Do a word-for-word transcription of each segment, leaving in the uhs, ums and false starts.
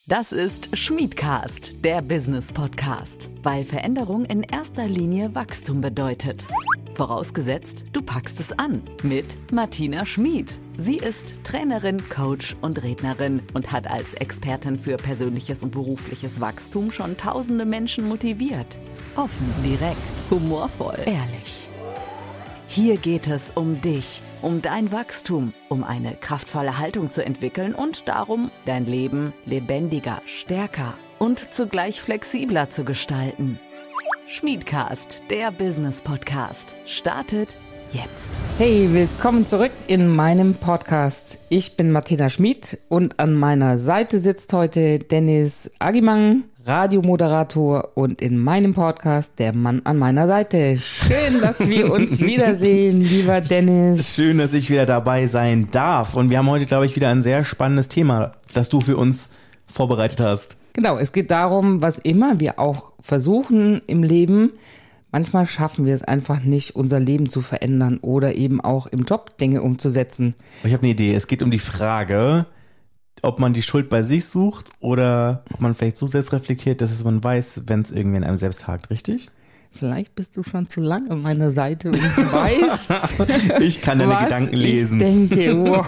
Das ist Schmiedcast, der Business-Podcast, weil Veränderung in erster Linie Wachstum bedeutet. Vorausgesetzt, du packst es an mit Martina Schmid. Sie ist Trainerin, Coach und Rednerin und hat als Expertin für persönliches und berufliches Wachstum schon tausende Menschen motiviert. Offen, direkt, humorvoll, ehrlich. Hier geht es um dich, um dein Wachstum, um eine kraftvolle Haltung zu entwickeln und darum, dein Leben lebendiger, stärker und zugleich flexibler zu gestalten. Schmiedcast, der Business-Podcast, startet jetzt. Hey, willkommen zurück in meinem Podcast. Ich bin Martina Schmid und an meiner Seite sitzt heute Dennis Agimang, Radiomoderator und in meinem Podcast der Mann an meiner Seite. Schön, dass wir uns wiedersehen, lieber Dennis. Schön, dass ich wieder dabei sein darf. Und wir haben heute, glaube ich, wieder ein sehr spannendes Thema, das du für uns vorbereitet hast. Genau, es geht darum, was immer wir auch versuchen im Leben. Manchmal schaffen wir es einfach nicht, unser Leben zu verändern oder eben auch im Job Dinge umzusetzen. Ich habe eine Idee. Es geht um die Frage, ob man die Schuld bei sich sucht oder ob man vielleicht so selbst reflektiert, dass man weiß, wenn es irgendwie in einem selbst hakt, richtig? Vielleicht bist du schon zu lang an meiner Seite und weißt, ich kann deine was Gedanken lesen. Ich denke, wow.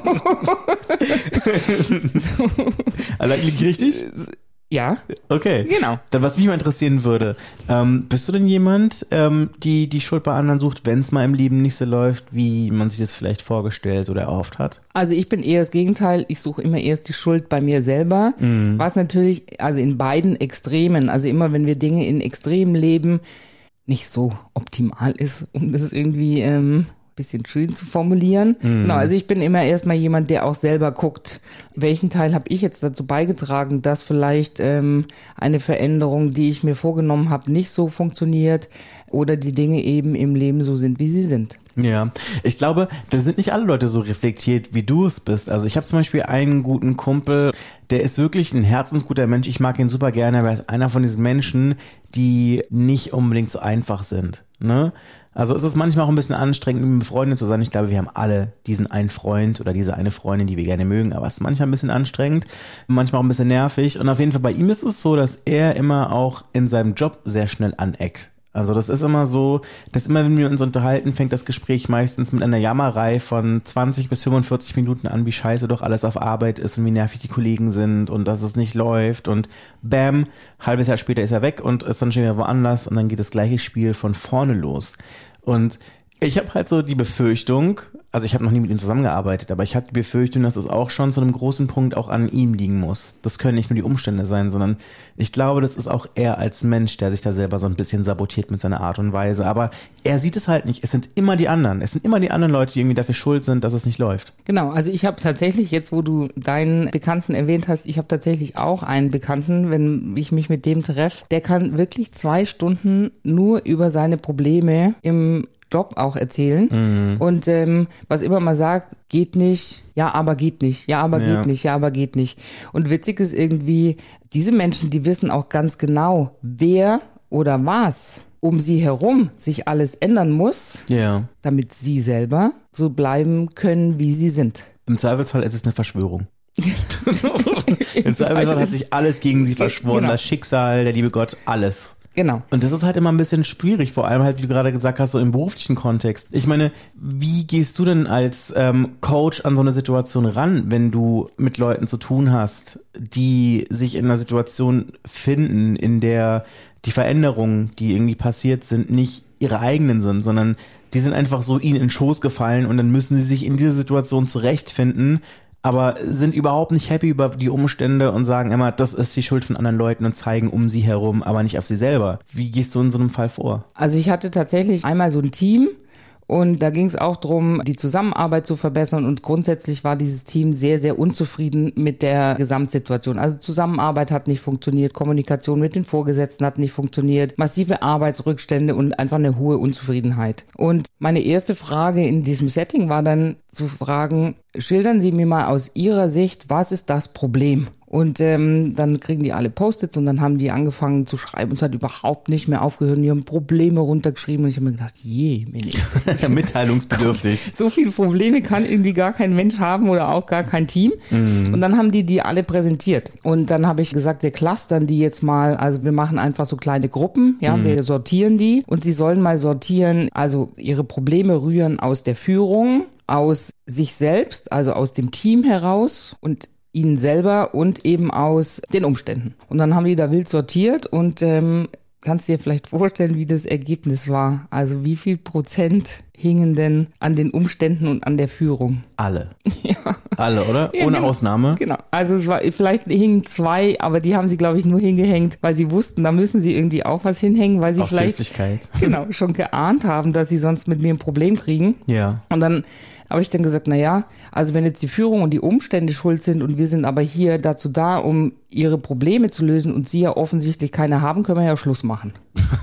Also liege ich richtig? Ja. Okay. Genau. Dann, was mich mal interessieren würde, ähm, bist du denn jemand, ähm, die die Schuld bei anderen sucht, wenn es mal im Leben nicht so läuft, wie man sich das vielleicht vorgestellt oder erhofft hat? Also ich bin eher das Gegenteil. Ich suche immer erst die Schuld bei mir selber, mhm. was natürlich, also in beiden Extremen, also immer wenn wir Dinge in Extremen leben, nicht so optimal ist, um das irgendwie ähm, bisschen schön zu formulieren. Mhm. Genau, also ich bin immer erstmal jemand, der auch selber guckt, welchen Teil habe ich jetzt dazu beigetragen, dass vielleicht ähm, eine Veränderung, die ich mir vorgenommen habe, nicht so funktioniert oder die Dinge eben im Leben so sind, wie sie sind. Ja, ich glaube, da sind nicht alle Leute so reflektiert, wie du es bist. Also ich habe zum Beispiel einen guten Kumpel, der ist wirklich ein herzensguter Mensch. Ich mag ihn super gerne, aber er ist einer von diesen Menschen, die nicht unbedingt so einfach sind, ne? Also es ist manchmal auch ein bisschen anstrengend, mit Freunden zu sein. Ich glaube, wir haben alle diesen einen Freund oder diese eine Freundin, die wir gerne mögen, aber es ist manchmal ein bisschen anstrengend, manchmal auch ein bisschen nervig. Und auf jeden Fall bei ihm ist es so, dass er immer auch in seinem Job sehr schnell aneckt. Also das ist immer so, dass immer, wenn wir uns unterhalten, fängt das Gespräch meistens mit einer Jammerei von zwanzig bis fünfundvierzig Minuten an, wie scheiße doch alles auf Arbeit ist und wie nervig die Kollegen sind und dass es nicht läuft und bam, halbes Jahr später ist er weg und ist dann schon wieder woanders und dann geht das gleiche Spiel von vorne los. Und ich habe halt so die Befürchtung, also ich habe noch nie mit ihm zusammengearbeitet, aber ich habe die Befürchtung, dass es auch schon zu einem großen Punkt auch an ihm liegen muss. Das können nicht nur die Umstände sein, sondern ich glaube, das ist auch er als Mensch, der sich da selber so ein bisschen sabotiert mit seiner Art und Weise. Aber er sieht es halt nicht. Es sind immer die anderen. Es sind immer die anderen Leute, die irgendwie dafür schuld sind, dass es nicht läuft. Genau, also ich habe tatsächlich, jetzt wo du deinen Bekannten erwähnt hast, ich habe tatsächlich auch einen Bekannten, wenn ich mich mit dem treffe, der kann wirklich zwei Stunden nur über seine Probleme im Job auch erzählen mhm. und ähm, was immer mal sagt, geht nicht, ja, aber geht nicht, ja, aber ja. geht nicht, ja, aber geht nicht. Und witzig ist irgendwie, diese Menschen, die wissen auch ganz genau, wer oder was um sie herum sich alles ändern muss, ja. damit sie selber so bleiben können, wie sie sind. Im Zweifelsfall ist es eine Verschwörung. Im Zweifelsfall hat sich alles gegen sie verschworen, genau. Das Schicksal, der liebe Gott, alles. Genau. Und das ist halt immer ein bisschen schwierig, vor allem halt, wie du gerade gesagt hast, so im beruflichen Kontext. Ich meine, wie gehst du denn als ähm, Coach an so eine Situation ran, wenn du mit Leuten zu tun hast, die sich in einer Situation finden, in der die Veränderungen, die irgendwie passiert sind, nicht ihre eigenen sind, sondern die sind einfach so ihnen in den Schoß gefallen und dann müssen sie sich in dieser Situation zurechtfinden, aber sind überhaupt nicht happy über die Umstände und sagen immer, das ist die Schuld von anderen Leuten und zeigen um sie herum, aber nicht auf sie selber. Wie gehst du in so einem Fall vor? Also ich hatte tatsächlich einmal so ein Team und da ging es auch darum, die Zusammenarbeit zu verbessern und grundsätzlich war dieses Team sehr, sehr unzufrieden mit der Gesamtsituation. Also Zusammenarbeit hat nicht funktioniert, Kommunikation mit den Vorgesetzten hat nicht funktioniert, massive Arbeitsrückstände und einfach eine hohe Unzufriedenheit. Und meine erste Frage in diesem Setting war dann zu fragen, schildern Sie mir mal aus Ihrer Sicht, was ist das Problem? Und ähm, dann kriegen die alle Post-its und dann haben die angefangen zu schreiben und es hat überhaupt nicht mehr aufgehört und die haben Probleme runtergeschrieben und ich habe mir gedacht, je, Mensch. Mitteilungsbedürftig. So viele Probleme kann irgendwie gar kein Mensch haben oder auch gar kein Team. Mhm. Und dann haben die die alle präsentiert. Und dann habe ich gesagt, wir clustern die jetzt mal, also wir machen einfach so kleine Gruppen, ja, mhm. wir sortieren die und sie sollen mal sortieren, also ihre Probleme rühren aus der Führung, aus sich selbst, also aus dem Team heraus und ihnen selber und eben aus den Umständen. Und dann haben die da wild sortiert und ähm, kannst dir vielleicht vorstellen, wie das Ergebnis war. Also wie viel Prozent hingen denn an den Umständen und an der Führung? Alle. Ja. Alle, oder? Ja, Ohne genau. Ausnahme? Genau. Also es war, vielleicht hingen zwei, aber die haben sie, glaube ich, nur hingehängt, weil sie wussten, da müssen sie irgendwie auch was hinhängen, weil sie Aus vielleicht Höflichkeit. Genau, schon geahnt haben, dass sie sonst mit mir ein Problem kriegen. Ja. Und dann habe ich dann gesagt, na ja, also wenn jetzt die Führung und die Umstände schuld sind und wir sind aber hier dazu da, um ihre Probleme zu lösen und sie ja offensichtlich keine haben, können wir ja Schluss machen.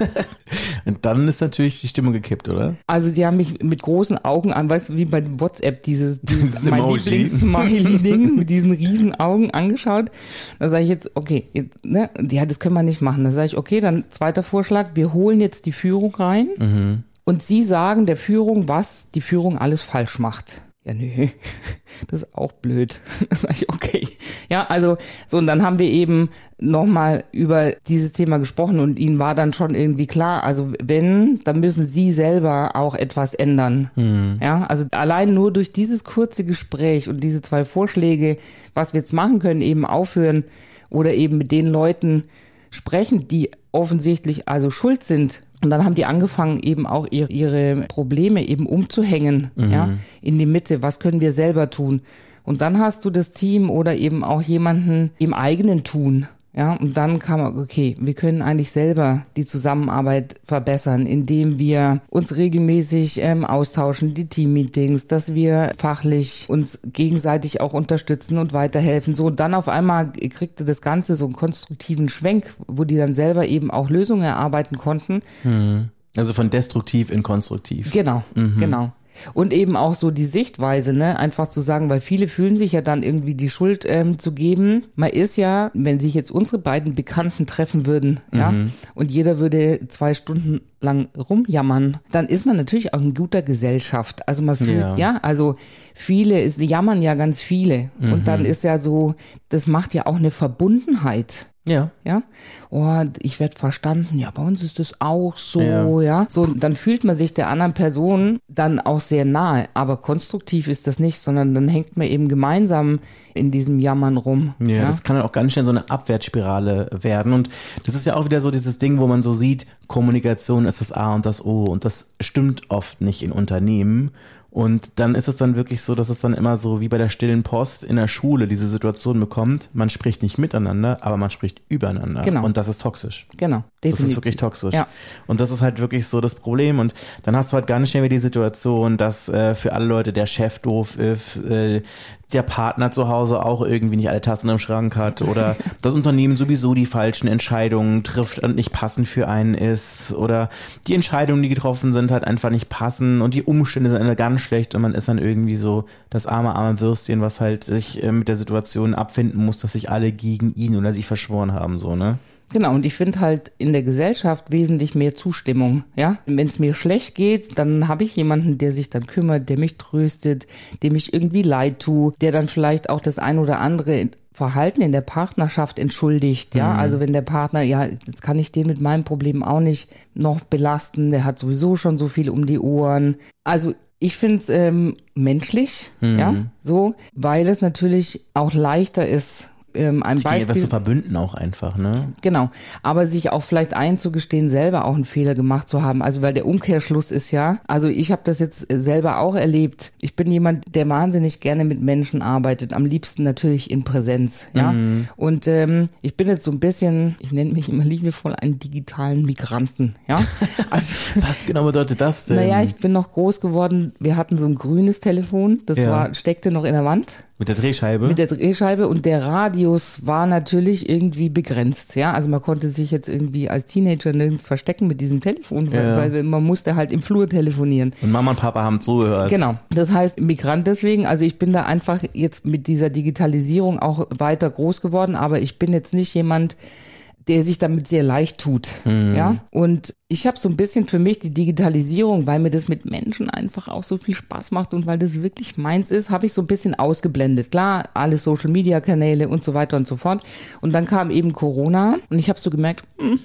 Und dann ist natürlich die Stimmung gekippt, oder? Also sie haben mich mit großen Augen an, weißt du, wie bei WhatsApp, dieses, dieses mein Emoji. Lieblings-Smiley-Ding mit diesen riesen Augen angeschaut. Da sage ich jetzt, okay, ne, ja, das können wir nicht machen. Da sage ich, okay, dann zweiter Vorschlag, wir holen jetzt die Führung rein. Mhm. Und Sie sagen der Führung, was die Führung alles falsch macht. Ja, nö, das ist auch blöd. Das sage ich, okay. Ja, also so, und dann haben wir eben nochmal über dieses Thema gesprochen und Ihnen war dann schon irgendwie klar, also wenn, dann müssen Sie selber auch etwas ändern. Mhm. Ja, also allein nur durch dieses kurze Gespräch und diese zwei Vorschläge, was wir jetzt machen können, eben aufhören oder eben mit den Leuten sprechen, die offensichtlich also schuld sind. Und dann haben die angefangen, eben auch ihre, ihre Probleme eben umzuhängen, mhm. ja, in die Mitte. Was können wir selber tun? Und dann hast du das Team oder eben auch jemanden im eigenen Tun. Ja, und dann kam, okay, wir können eigentlich selber die Zusammenarbeit verbessern, indem wir uns regelmäßig ähm, austauschen, die Teammeetings, dass wir fachlich uns gegenseitig auch unterstützen und weiterhelfen. So, und dann auf einmal kriegte das Ganze so einen konstruktiven Schwenk, wo die dann selber eben auch Lösungen erarbeiten konnten. Also von destruktiv in konstruktiv. Genau, mhm. genau. Und eben auch so die Sichtweise, ne, einfach zu sagen, weil viele fühlen sich ja dann irgendwie die Schuld ähm, zu geben. Man ist ja, wenn sich jetzt unsere beiden Bekannten treffen würden, mhm. ja, und jeder würde zwei Stunden lang rumjammern, dann ist man natürlich auch in guter Gesellschaft. Also man fühlt, ja, ja also viele, es jammern ja ganz viele. Mhm. Und dann ist ja so, das macht ja auch eine Verbundenheit. Ja. Ja. Oh, ich werde verstanden. Ja, bei uns ist das auch so, ja. ja. So, dann fühlt man sich der anderen Person dann auch sehr nahe. Aber konstruktiv ist das nicht, sondern dann hängt man eben gemeinsam in diesem Jammern rum. Ja, ja, das kann dann auch ganz schnell so eine Abwärtsspirale werden. Und das ist ja auch wieder so dieses Ding, wo man so sieht, Kommunikation ist das A und das O. Und das stimmt oft nicht in Unternehmen. Und dann ist es dann wirklich so, dass es dann immer so wie bei der stillen Post in der Schule diese Situation bekommt, man spricht nicht miteinander, aber man spricht übereinander. Genau. Und das ist toxisch. Genau, definitiv. Das ist wirklich toxisch. Ja. Und das ist halt wirklich so das Problem. Und dann hast du halt ganz schnell wieder die Situation, dass äh, für alle Leute der Chef doof ist, äh, der Partner zu Hause auch irgendwie nicht alle Tassen im Schrank hat oder das Unternehmen sowieso die falschen Entscheidungen trifft und nicht passend für einen ist oder die Entscheidungen, die getroffen sind, halt einfach nicht passen und die Umstände sind ganz schlecht und man ist dann irgendwie so das arme, arme Würstchen, was halt sich äh, mit der Situation abfinden muss, dass sich alle gegen ihn oder sie verschworen haben, so, ne? Genau, und ich finde halt in der Gesellschaft wesentlich mehr Zustimmung, ja. Wenn es mir schlecht geht, dann habe ich jemanden, der sich dann kümmert, der mich tröstet, dem ich irgendwie leid tue, der dann vielleicht auch das ein oder andere Verhalten in der Partnerschaft entschuldigt, ja. Mhm. Also wenn der Partner, ja, jetzt kann ich den mit meinem Problem auch nicht noch belasten, der hat sowieso schon so viel um die Ohren. Also ich finde es ähm, menschlich, mhm. ja, so, weil es natürlich auch leichter ist, Ähm, ein sich Beispiel, etwas zu verbünden auch einfach, ne? Genau, aber sich auch vielleicht einzugestehen, selber auch einen Fehler gemacht zu haben. Also weil der Umkehrschluss ist ja, also ich habe das jetzt selber auch erlebt. Ich bin jemand, der wahnsinnig gerne mit Menschen arbeitet, am liebsten natürlich in Präsenz, ja. Mhm. Und ähm, ich bin jetzt so ein bisschen, ich nenne mich immer liebevoll einen digitalen Migranten, ja. Also, was genau bedeutet das denn? Naja, ich bin noch groß geworden. Wir hatten so ein grünes Telefon, das ja. war steckte noch in der Wand. Mit der Drehscheibe? Mit der Drehscheibe und der Radio Radius war natürlich irgendwie begrenzt, ja. Also man konnte sich jetzt irgendwie als Teenager nirgends verstecken mit diesem Telefon, Ja. weil, weil man musste halt im Flur telefonieren. Und Mama und Papa haben zugehört. Genau. Das heißt, Migrant deswegen, also ich bin da einfach jetzt mit dieser Digitalisierung auch weiter groß geworden, aber ich bin jetzt nicht jemand, der sich damit sehr leicht tut, Mhm. ja. Und ich habe so ein bisschen für mich die Digitalisierung, weil mir das mit Menschen einfach auch so viel Spaß macht und weil das wirklich meins ist, habe ich so ein bisschen ausgeblendet. Klar, alle Social-Media-Kanäle und so weiter und so fort. Und dann kam eben Corona und ich habe so gemerkt, hm,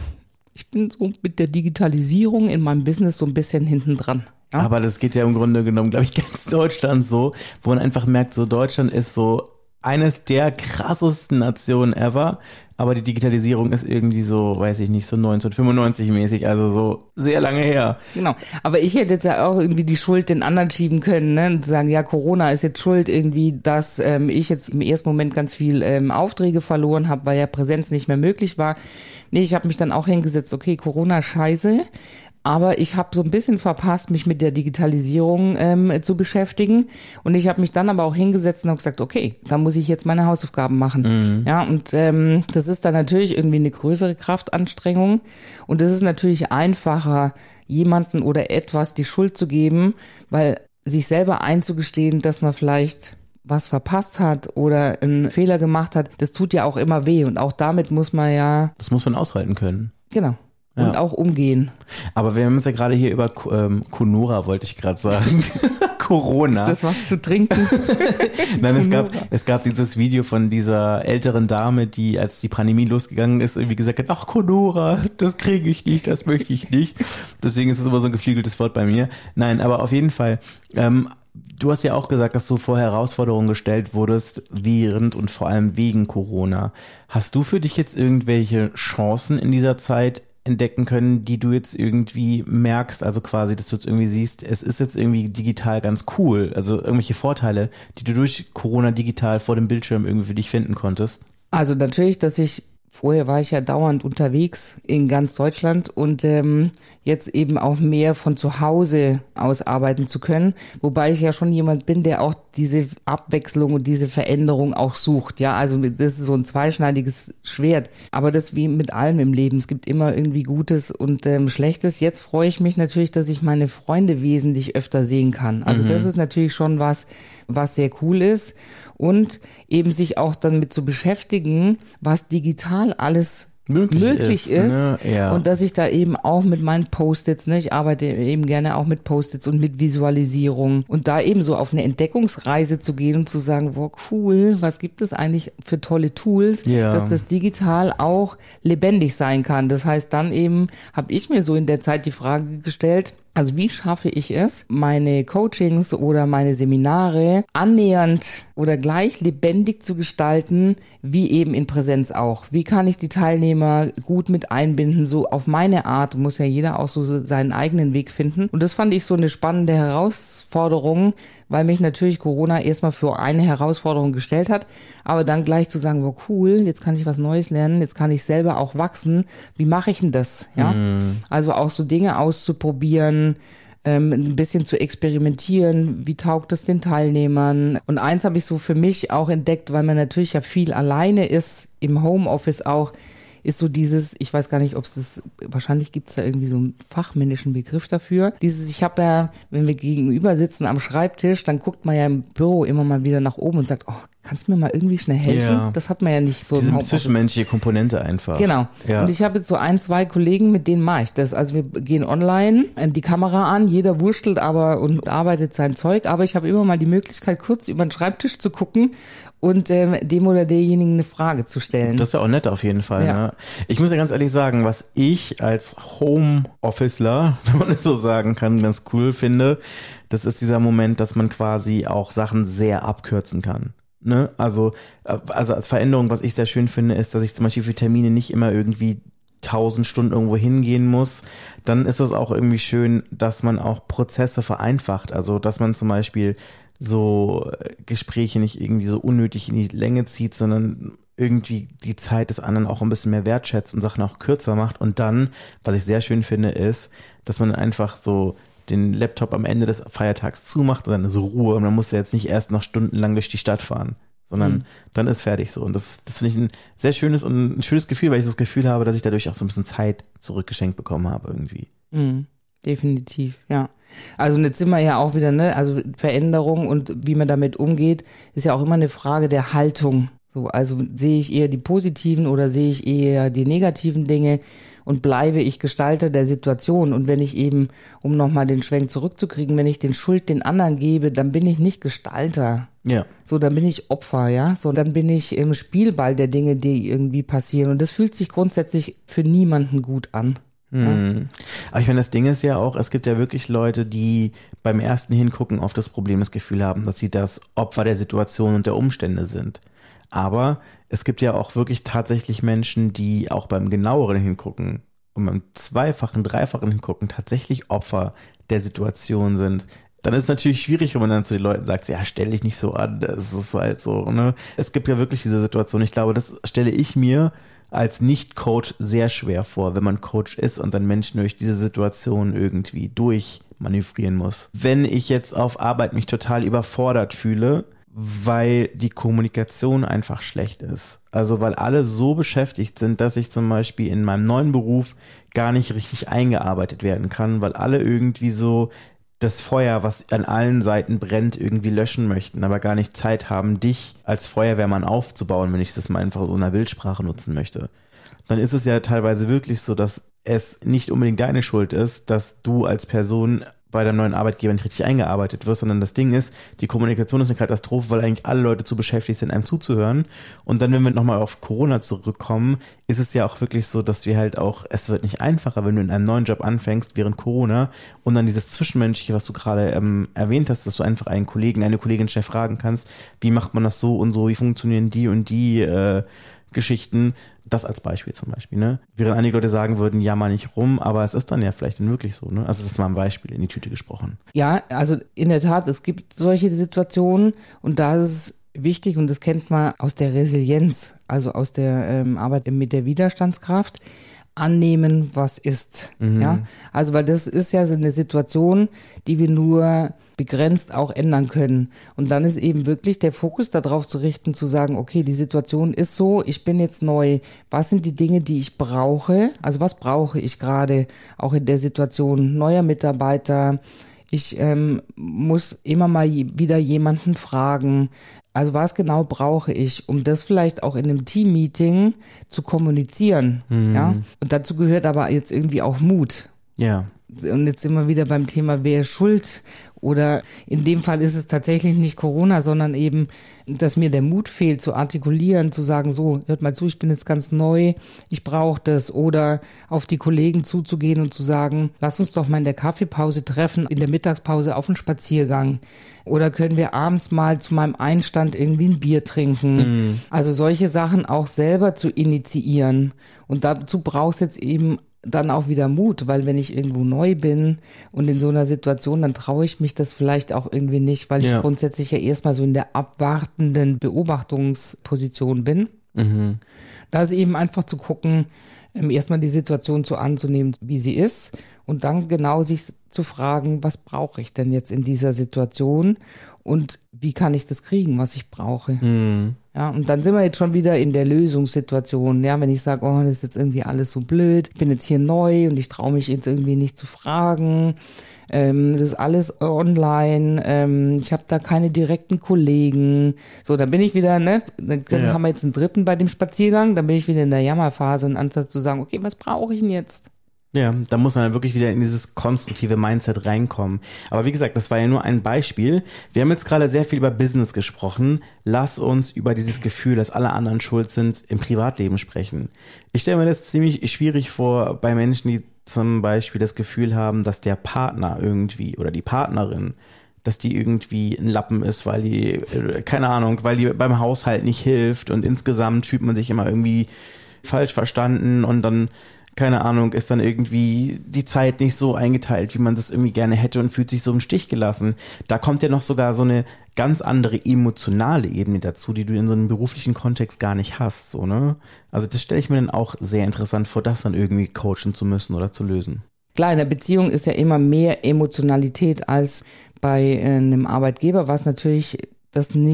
ich bin so mit der Digitalisierung in meinem Business so ein bisschen hinten dran. Ja? Aber das geht ja im Grunde genommen, glaube ich, ganz Deutschland so, wo man einfach merkt, so Deutschland ist so eines der krassesten Nationen ever, aber die Digitalisierung ist irgendwie so, weiß ich nicht, so neunzehnhundertfünfundneunzig mäßig, also so sehr lange her. Genau, aber ich hätte jetzt ja auch irgendwie die Schuld den anderen schieben können, ne? Und sagen, ja, Corona ist jetzt schuld irgendwie, dass ähm, ich jetzt im ersten Moment ganz viel ähm, Aufträge verloren habe, weil ja Präsenz nicht mehr möglich war. Nee, ich habe mich dann auch hingesetzt, okay, Corona scheiße, aber ich habe so ein bisschen verpasst, mich mit der Digitalisierung ähm, zu beschäftigen. Und ich habe mich dann aber auch hingesetzt und habe gesagt, okay, da muss ich jetzt meine Hausaufgaben machen. Mhm. Ja, und ähm, das ist dann natürlich irgendwie eine größere Kraftanstrengung. Und es ist natürlich einfacher, jemanden oder etwas die Schuld zu geben, weil sich selber einzugestehen, dass man vielleicht was verpasst hat oder einen Fehler gemacht hat, das tut ja auch immer weh. Und auch damit muss man ja... Das muss man aushalten können. Genau. Und ja. auch umgehen. Aber wir haben uns ja gerade hier über ähm, Conora, wollte ich gerade sagen. Corona. Ist das was zu trinken? Nein, es gab, es gab dieses Video von dieser älteren Dame, die, als die Pandemie losgegangen ist, irgendwie gesagt hat, ach Conora, das kriege ich nicht, das möchte ich nicht. Deswegen ist es immer so ein geflügeltes Wort bei mir. Nein, aber auf jeden Fall, ähm, du hast ja auch gesagt, dass du vor Herausforderungen gestellt wurdest, während und vor allem wegen Corona. Hast du für dich jetzt irgendwelche Chancen in dieser Zeit entdecken können, die du jetzt irgendwie merkst, also quasi, dass du jetzt irgendwie siehst, es ist jetzt irgendwie digital ganz cool, also irgendwelche Vorteile, die du durch Corona digital vor dem Bildschirm irgendwie für dich finden konntest? Also natürlich, dass ich, vorher war ich ja dauernd unterwegs in ganz Deutschland und ähm, jetzt eben auch mehr von zu Hause aus arbeiten zu können, wobei ich ja schon jemand bin, der auch diese Abwechslung und diese Veränderung auch sucht, ja, also das ist so ein zweischneidiges Schwert, aber das wie mit allem im Leben, es gibt immer irgendwie Gutes und ähm, Schlechtes. Jetzt freue ich mich natürlich, dass ich meine Freunde wesentlich öfter sehen kann, also mhm. das ist natürlich schon was, was sehr cool ist und eben sich auch dann mit zu beschäftigen, was digital alles möglich, möglich ist, ist ne? Ja. Und dass ich da eben auch mit meinen Post-its, ne, ich arbeite eben gerne auch mit Post-its und mit Visualisierung und da eben so auf eine Entdeckungsreise zu gehen und zu sagen, wow, cool, was gibt es eigentlich für tolle Tools, ja. dass das digital auch lebendig sein kann. Das heißt, dann eben habe ich mir so in der Zeit die Frage gestellt, also wie schaffe ich es, meine Coachings oder meine Seminare annähernd oder gleich lebendig zu gestalten, wie eben in Präsenz auch? Wie kann ich die Teilnehmer gut mit einbinden, so auf meine Art, muss ja jeder auch so seinen eigenen Weg finden. Und das fand ich so eine spannende Herausforderung, weil mich natürlich Corona erstmal für eine Herausforderung gestellt hat, aber dann gleich zu sagen, wow, cool, jetzt kann ich was Neues lernen, jetzt kann ich selber auch wachsen. Wie mache ich denn das? Ja, mhm. Also auch so Dinge auszuprobieren, ähm, ein bisschen zu experimentieren, wie taugt es den Teilnehmern? Und eins habe ich so für mich auch entdeckt, weil man natürlich ja viel alleine ist, im Homeoffice auch, ist so dieses, ich weiß gar nicht, ob es das, wahrscheinlich gibt es da irgendwie so einen fachmännischen Begriff dafür. Dieses, ich habe ja, wenn wir gegenüber sitzen am Schreibtisch, dann guckt man ja im Büro immer mal wieder nach oben und sagt, oh, kannst du mir mal irgendwie schnell helfen? Ja. Das hat man ja nicht so im Homeoffice. Diese zwischenmenschliche Komponente einfach. Genau. Ja. Und ich habe jetzt so ein, zwei Kollegen, mit denen mache ich das. Also wir gehen online, die Kamera an, jeder wurschtelt aber und arbeitet sein Zeug, aber ich habe immer mal die Möglichkeit, kurz über den Schreibtisch zu gucken und ähm, dem oder derjenigen eine Frage zu stellen. Das ist ja auch nett auf jeden Fall. Ja. Ne? Ich muss ja ganz ehrlich sagen, was ich als Homeofficer, wenn man es so sagen kann, ganz cool finde, das ist dieser Moment, dass man quasi auch Sachen sehr abkürzen kann. Ne? Also, also als Veränderung, was ich sehr schön finde, ist, dass ich zum Beispiel für Termine nicht immer irgendwie tausend Stunden irgendwo hingehen muss. Dann ist es auch irgendwie schön, dass man auch Prozesse vereinfacht. Also, dass man zum Beispiel so Gespräche nicht irgendwie so unnötig in die Länge zieht, sondern irgendwie die Zeit des anderen auch ein bisschen mehr wertschätzt und Sachen auch kürzer macht. Und dann, was ich sehr schön finde, ist, dass man einfach so den Laptop am Ende des Feiertags zumacht und dann ist Ruhe und man muss ja jetzt nicht erst noch stundenlang durch die Stadt fahren. sondern Mhm. dann ist fertig so. Und das, das finde ich ein sehr schönes und ein schönes Gefühl, weil ich das Gefühl habe, dass ich dadurch auch so ein bisschen Zeit zurückgeschenkt bekommen habe irgendwie. Mhm. Definitiv, ja. Also jetzt sind wir ja auch wieder, ne, also Veränderung und wie man damit umgeht, ist ja auch immer eine Frage der Haltung. So, also sehe ich eher die positiven oder sehe ich eher die negativen Dinge und bleibe ich Gestalter der Situation. Und wenn ich eben, um nochmal den Schwenk zurückzukriegen, wenn ich den Schuld den anderen gebe, dann bin ich nicht Gestalter. Ja. So, dann bin ich Opfer, ja. So, dann bin ich im Spielball der Dinge, die irgendwie passieren. Und das fühlt sich grundsätzlich für niemanden gut an. Hm. Aber ich meine, das Ding ist ja auch, es gibt ja wirklich Leute, die beim ersten Hingucken auf das Problem das Gefühl haben, dass sie das Opfer der Situation und der Umstände sind. Aber es gibt ja auch wirklich tatsächlich Menschen, die auch beim genaueren Hingucken und beim zweifachen, dreifachen Hingucken tatsächlich Opfer der Situation sind. Dann ist es natürlich schwierig, wenn man dann zu den Leuten sagt, ja, stell dich nicht so an, das ist halt so, ne? Es gibt ja wirklich diese Situation. Ich glaube, das stelle ich mir als Nicht-Coach sehr schwer vor, wenn man Coach ist und dann Menschen durch diese Situation irgendwie durchmanövrieren muss. Wenn ich jetzt auf Arbeit mich total überfordert fühle, weil die Kommunikation einfach schlecht ist. Also weil alle so beschäftigt sind, dass ich zum Beispiel in meinem neuen Beruf gar nicht richtig eingearbeitet werden kann, weil alle irgendwie so das Feuer, was an allen Seiten brennt, irgendwie löschen möchten, aber gar nicht Zeit haben, dich als Feuerwehrmann aufzubauen, wenn ich das mal einfach so in einer Bildsprache nutzen möchte. Dann ist es ja teilweise wirklich so, dass es nicht unbedingt deine Schuld ist, dass du als Person bei deinem neuen Arbeitgeber nicht richtig eingearbeitet wirst, sondern das Ding ist, die Kommunikation ist eine Katastrophe, weil eigentlich alle Leute zu beschäftigt sind, einem zuzuhören. Und dann, wenn wir nochmal auf Corona zurückkommen, ist es ja auch wirklich so, dass wir halt auch, es wird nicht einfacher, wenn du in einem neuen Job anfängst während Corona und dann dieses Zwischenmenschliche, was du gerade ähm, erwähnt hast, dass du einfach einen Kollegen, eine Kollegin schnell fragen kannst, wie macht man das so und so, wie funktionieren die und die äh, Geschichten. Das als Beispiel zum Beispiel, ne? Während einige Leute sagen würden, jammer nicht rum, aber es ist dann ja vielleicht dann wirklich so, ne? Also es ist mal ein Beispiel in die Tüte gesprochen. Ja, also in der Tat, es gibt solche Situationen und da ist es wichtig und das kennt man aus der Resilienz, also aus der ähm, Arbeit mit der Widerstandskraft, annehmen, was ist. Mhm. Ja, also weil das ist ja so eine Situation, die wir nur begrenzt auch ändern können. Und dann ist eben wirklich der Fokus darauf zu richten, zu sagen, okay, die Situation ist so, ich bin jetzt neu. Was sind die Dinge, die ich brauche? Also was brauche ich gerade auch in der Situation? Neuer Mitarbeiter. Ich ähm, muss immer mal wieder jemanden fragen. Also was genau brauche ich, um das vielleicht auch in einem Teammeeting zu kommunizieren, mhm. ja? Und dazu gehört aber jetzt irgendwie auch Mut. Ja. Und jetzt sind wir wieder beim Thema, wer ist schuld? Oder in dem Fall ist es tatsächlich nicht Corona, sondern eben, dass mir der Mut fehlt, zu artikulieren, zu sagen, so, hört mal zu, ich bin jetzt ganz neu, ich brauche das. Oder auf die Kollegen zuzugehen und zu sagen, lass uns doch mal in der Kaffeepause treffen, in der Mittagspause auf einen Spaziergang. Oder können wir abends mal zu meinem Einstand irgendwie ein Bier trinken. Mhm. Also solche Sachen auch selber zu initiieren. Und dazu brauchst jetzt eben dann auch wieder Mut, weil wenn ich irgendwo neu bin und in so einer Situation, dann traue ich mich das vielleicht auch irgendwie nicht, weil ja. ich grundsätzlich ja erstmal so in der abwartenden Beobachtungsposition bin. Mhm. Da ist eben einfach zu gucken, erstmal die Situation so anzunehmen, wie sie ist und dann genau sich zu fragen, was brauche ich denn jetzt in dieser Situation und wie kann ich das kriegen, was ich brauche. Mhm. Ja, und dann sind wir jetzt schon wieder in der Lösungssituation. Ja, wenn ich sage, oh, das ist jetzt irgendwie alles so blöd, ich bin jetzt hier neu und ich traue mich jetzt irgendwie nicht zu fragen. Ähm, das ist alles online. Ähm, ich habe da keine direkten Kollegen. So, dann bin ich wieder, ne? Dann können, ja. haben wir jetzt einen dritten bei dem Spaziergang. Dann bin ich wieder in der Jammerphase und anstatt zu sagen, okay, was brauche ich denn jetzt? Ja, da muss man dann wirklich wieder in dieses konstruktive Mindset reinkommen. Aber wie gesagt, das war ja nur ein Beispiel. Wir haben jetzt gerade sehr viel über Business gesprochen. Lass uns über dieses Gefühl, dass alle anderen schuld sind, im Privatleben sprechen. Ich stelle mir das ziemlich schwierig vor bei Menschen, die zum Beispiel das Gefühl haben, dass der Partner irgendwie oder die Partnerin, dass die irgendwie ein Lappen ist, weil die, keine Ahnung, weil die beim Haushalt nicht hilft und insgesamt fühlt man sich immer irgendwie falsch verstanden und dann keine Ahnung, ist dann irgendwie die Zeit nicht so eingeteilt, wie man das irgendwie gerne hätte und fühlt sich so im Stich gelassen. Da kommt ja noch sogar so eine ganz andere emotionale Ebene dazu, die du in so einem beruflichen Kontext gar nicht hast, so, ne? Also das stelle ich mir dann auch sehr interessant vor, das dann irgendwie coachen zu müssen oder zu lösen. Klar, in der Beziehung ist ja immer mehr Emotionalität als bei äh, einem Arbeitgeber, was natürlich das nicht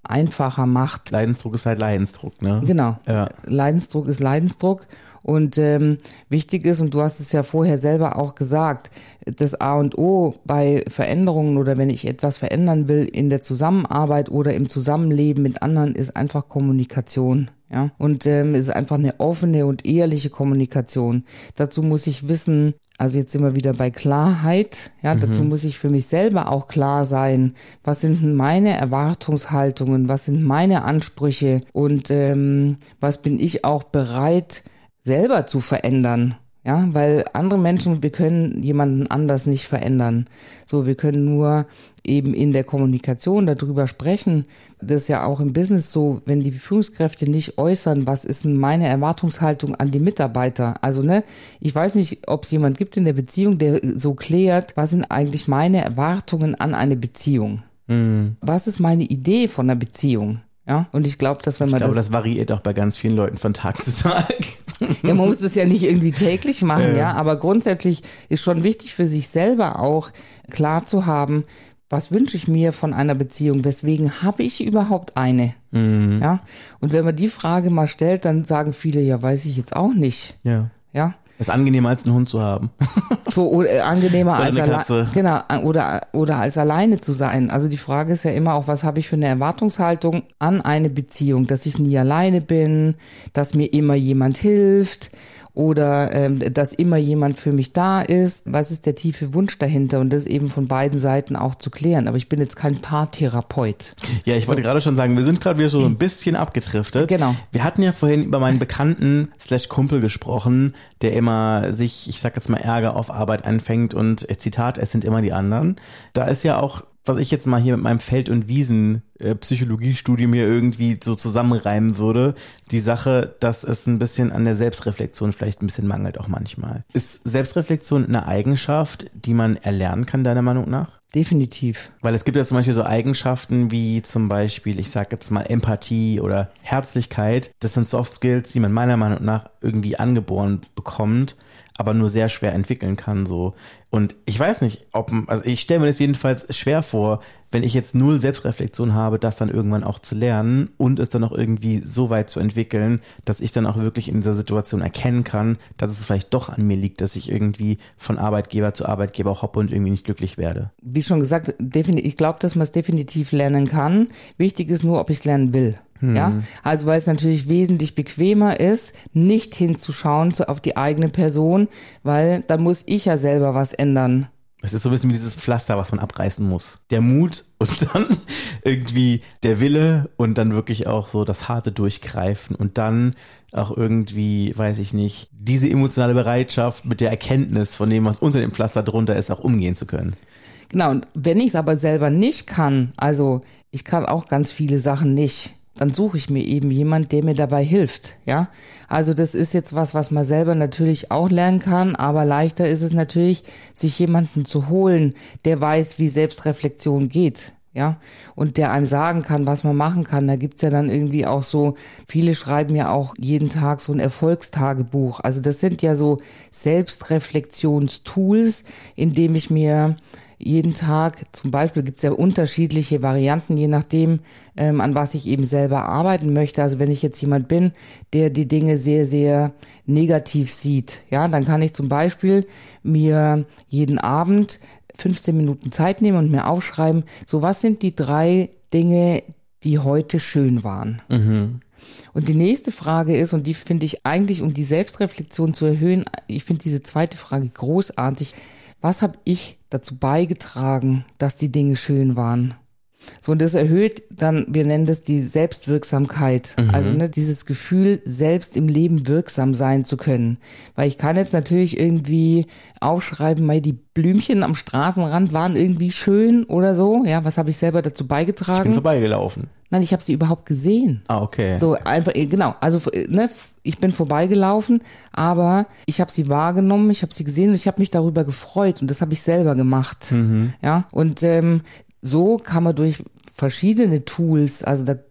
einfacher macht. Leidensdruck ist halt Leidensdruck, ne? Genau. Ja. Leidensdruck ist Leidensdruck. Und ähm, wichtig ist, und du hast es ja vorher selber auch gesagt, das A und O bei Veränderungen oder wenn ich etwas verändern will in der Zusammenarbeit oder im Zusammenleben mit anderen, ist einfach Kommunikation. Ja? Und ähm, ist einfach eine offene und ehrliche Kommunikation. Dazu muss ich wissen, also jetzt sind wir wieder bei Klarheit, ja, mhm. dazu muss ich für mich selber auch klar sein, was sind meine Erwartungshaltungen, was sind meine Ansprüche und ähm, was bin ich auch bereit, selber zu verändern, ja, weil andere Menschen, wir können jemanden anders nicht verändern. So, wir können nur eben in der Kommunikation darüber sprechen. Das ist ja auch im Business so, wenn die Führungskräfte nicht äußern, was ist denn meine Erwartungshaltung an die Mitarbeiter? Also, ne, ich weiß nicht, ob es jemand gibt in der Beziehung, der so klärt, was sind eigentlich meine Erwartungen an eine Beziehung? Mhm. Was ist meine Idee von einer Beziehung? Ja, und ich glaube, dass wenn man ich glaube, das... das variiert auch bei ganz vielen Leuten von Tag zu Tag. Ja, man muss das ja nicht irgendwie täglich machen, ja. ja, aber grundsätzlich ist schon wichtig für sich selber auch klar zu haben, was wünsche ich mir von einer Beziehung, weswegen habe ich überhaupt eine, mhm. ja, und wenn man die Frage mal stellt, dann sagen viele, ja, weiß ich jetzt auch nicht, ja, ja. Ist angenehmer als einen Hund zu haben. So, oder angenehmer oder als eine Katze. Genau, oder oder als alleine zu sein. Also die Frage ist ja immer auch, was habe ich für eine Erwartungshaltung an eine Beziehung, dass ich nie alleine bin, dass mir immer jemand hilft oder ähm, dass immer jemand für mich da ist. Was ist der tiefe Wunsch dahinter? Und das eben von beiden Seiten auch zu klären. Aber ich bin jetzt kein Paartherapeut. Ja, ich wollte so. gerade schon sagen, wir sind gerade wieder so ein bisschen abgedriftet. Genau. Wir hatten ja vorhin über meinen Bekannten slash Kumpel gesprochen, der immer sich, ich sag jetzt mal, Ärger auf Arbeit einfängt und äh, Zitat, es sind immer die anderen. Da ist ja auch, was ich jetzt mal hier mit meinem Feld- und Wiesen-Psychologiestudium mir irgendwie so zusammenreimen würde, die Sache, dass es ein bisschen an der Selbstreflexion vielleicht ein bisschen mangelt auch manchmal. Ist Selbstreflexion eine Eigenschaft, die man erlernen kann, deiner Meinung nach? Definitiv. Weil es gibt ja zum Beispiel so Eigenschaften wie zum Beispiel, ich sag jetzt mal Empathie oder Herzlichkeit. Das sind Soft Skills, die man meiner Meinung nach irgendwie angeboren bekommt, aber nur sehr schwer entwickeln kann, so. Und ich weiß nicht, ob, also ich stelle mir das jedenfalls schwer vor, wenn ich jetzt null Selbstreflexion habe, das dann irgendwann auch zu lernen und es dann auch irgendwie so weit zu entwickeln, dass ich dann auch wirklich in dieser Situation erkennen kann, dass es vielleicht doch an mir liegt, dass ich irgendwie von Arbeitgeber zu Arbeitgeber hoppe und irgendwie nicht glücklich werde. Wie schon gesagt, definitiv, ich glaube, dass man es definitiv lernen kann. Wichtig ist nur, ob ich es lernen will. Hm. Ja, also weil es natürlich wesentlich bequemer ist, nicht hinzuschauen zu, auf die eigene Person, weil dann muss ich ja selber was ändern. Es ist so ein bisschen wie dieses Pflaster, was man abreißen muss. Der Mut und dann irgendwie der Wille und dann wirklich auch so das harte Durchgreifen und dann auch irgendwie, weiß ich nicht, diese emotionale Bereitschaft mit der Erkenntnis von dem, was unter dem Pflaster drunter ist, auch umgehen zu können. Genau, und wenn ich es aber selber nicht kann, also ich kann auch ganz viele Sachen nicht, dann suche ich mir eben jemand, der mir dabei hilft, ja. Also das ist jetzt was, was man selber natürlich auch lernen kann, aber leichter ist es natürlich, sich jemanden zu holen, der weiß, wie Selbstreflexion geht, ja. Und der einem sagen kann, was man machen kann. Da gibt's ja dann irgendwie auch so, viele schreiben ja auch jeden Tag so ein Erfolgstagebuch. Also das sind ja so Selbstreflexionstools, in dem ich mir jeden Tag, zum Beispiel gibt es ja unterschiedliche Varianten, je nachdem, ähm, an was ich eben selber arbeiten möchte. Also wenn ich jetzt jemand bin, der die Dinge sehr, sehr negativ sieht, ja, dann kann ich zum Beispiel mir jeden Abend fünfzehn Minuten Zeit nehmen und mir aufschreiben, so was sind die drei Dinge, die heute schön waren. Mhm. Und die nächste Frage ist, und die finde ich eigentlich, um die Selbstreflexion zu erhöhen, ich finde diese zweite Frage großartig, was habe ich dazu beigetragen, dass die Dinge schön waren? So, und das erhöht dann, wir nennen das die Selbstwirksamkeit. Mhm. Also ne, dieses Gefühl, selbst im Leben wirksam sein zu können. Weil ich kann jetzt natürlich irgendwie aufschreiben, mal die Blümchen am Straßenrand waren irgendwie schön oder so. Ja, was habe ich selber dazu beigetragen? Ich bin vorbeigelaufen. Nein, ich habe sie überhaupt gesehen. Ah, okay. So einfach, genau, also ne, ich bin vorbeigelaufen, aber ich habe sie wahrgenommen, ich habe sie gesehen und ich habe mich darüber gefreut und das habe ich selber gemacht. Mhm. Ja, und ähm, so kann man durch verschiedene Tools, also da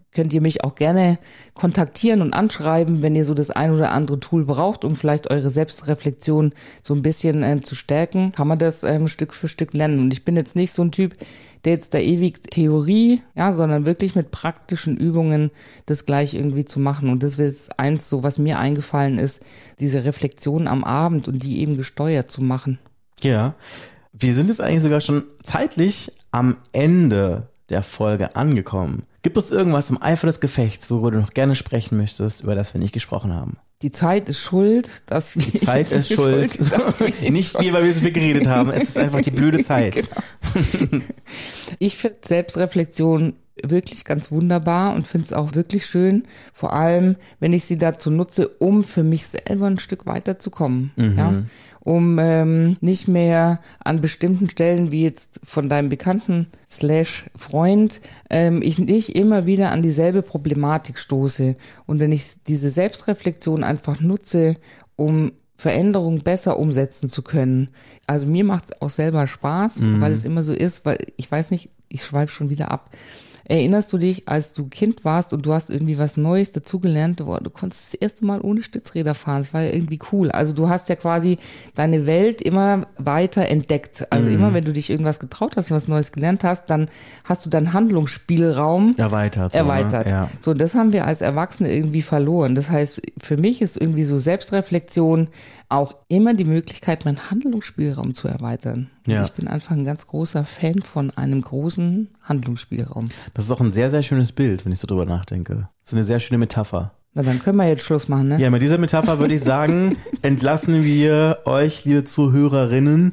könnt ihr mich auch gerne kontaktieren und anschreiben, wenn ihr so das ein oder andere Tool braucht, um vielleicht eure Selbstreflexion so ein bisschen ähm, zu stärken. Kann man das ähm, Stück für Stück lernen. Und ich bin jetzt nicht so ein Typ, der jetzt da ewig Theorie, ja, sondern wirklich mit praktischen Übungen das gleich irgendwie zu machen. Und das ist eins so, was mir eingefallen ist, diese Reflexion am Abend und die eben gesteuert zu machen. Ja, wir sind jetzt eigentlich sogar schon zeitlich am Ende der Folge angekommen. Gibt es irgendwas im Eifer des Gefechts, worüber du noch gerne sprechen möchtest, über das wir nicht gesprochen haben? Die Zeit ist schuld, dass wir... Die Zeit ist schuld. schuld nicht wir, weil wir so viel geredet haben. Es ist einfach die blöde Zeit. Genau. Ich finde Selbstreflexion wirklich ganz wunderbar und finde es auch wirklich schön, vor allem, wenn ich sie dazu nutze, um für mich selber ein Stück weiterzukommen. Mhm. Ja? Um ähm, nicht mehr an bestimmten Stellen, wie jetzt von deinem Bekannten slash Freund, ähm, ich nicht immer wieder an dieselbe Problematik stoße. Und wenn ich diese Selbstreflexion einfach nutze, um Veränderungen besser umsetzen zu können. Also mir macht es auch selber Spaß, mhm. weil es immer so ist, weil ich weiß nicht, ich schweife schon wieder ab. Erinnerst du dich, als du Kind warst und du hast irgendwie was Neues dazugelernt, boah, du konntest das erste Mal ohne Stützräder fahren, das war ja irgendwie cool. Also du hast ja quasi deine Welt immer weiter entdeckt. Also mhm. immer, wenn du dich irgendwas getraut hast, was Neues gelernt hast, dann hast du deinen Handlungsspielraum erweitert. So, erweitert. Ne? Ja. So, das haben wir als Erwachsene irgendwie verloren. Das heißt, für mich ist irgendwie so Selbstreflexion auch immer die Möglichkeit, meinen Handlungsspielraum zu erweitern. Ja. Ich bin einfach ein ganz großer Fan von einem großen Handlungsspielraum. Das ist auch ein sehr, sehr schönes Bild, wenn ich so drüber nachdenke. Das ist eine sehr schöne Metapher. Na, dann können wir jetzt Schluss machen, ne? Ja, mit dieser Metapher würde ich sagen, entlassen wir euch, liebe Zuhörerinnen,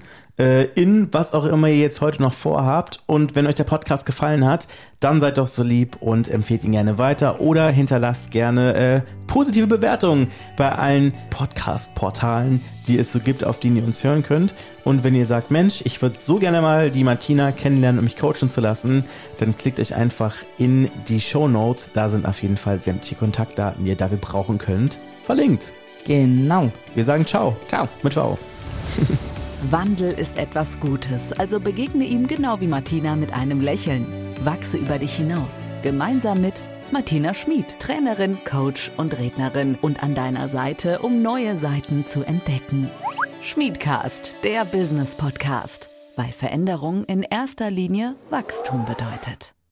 in was auch immer ihr jetzt heute noch vorhabt. Und wenn euch der Podcast gefallen hat, dann seid doch so lieb und empfehlt ihn gerne weiter oder hinterlasst gerne äh, positive Bewertungen bei allen Podcast-Portalen, die es so gibt, auf denen ihr uns hören könnt. Und wenn ihr sagt, Mensch, ich würde so gerne mal die Martina kennenlernen, um mich coachen zu lassen, dann klickt euch einfach in die Shownotes. Da sind auf jeden Fall sämtliche Kontaktdaten, die ihr dafür brauchen könnt, verlinkt. Genau. Wir sagen ciao. Ciao. Mit V. Wandel ist etwas Gutes, also begegne ihm genau wie Martina mit einem Lächeln. Wachse über dich hinaus. Gemeinsam mit Martina Schmid, Trainerin, Coach und Rednerin und an deiner Seite, um neue Seiten zu entdecken. Schmiedcast, der Business Podcast, weil Veränderung in erster Linie Wachstum bedeutet.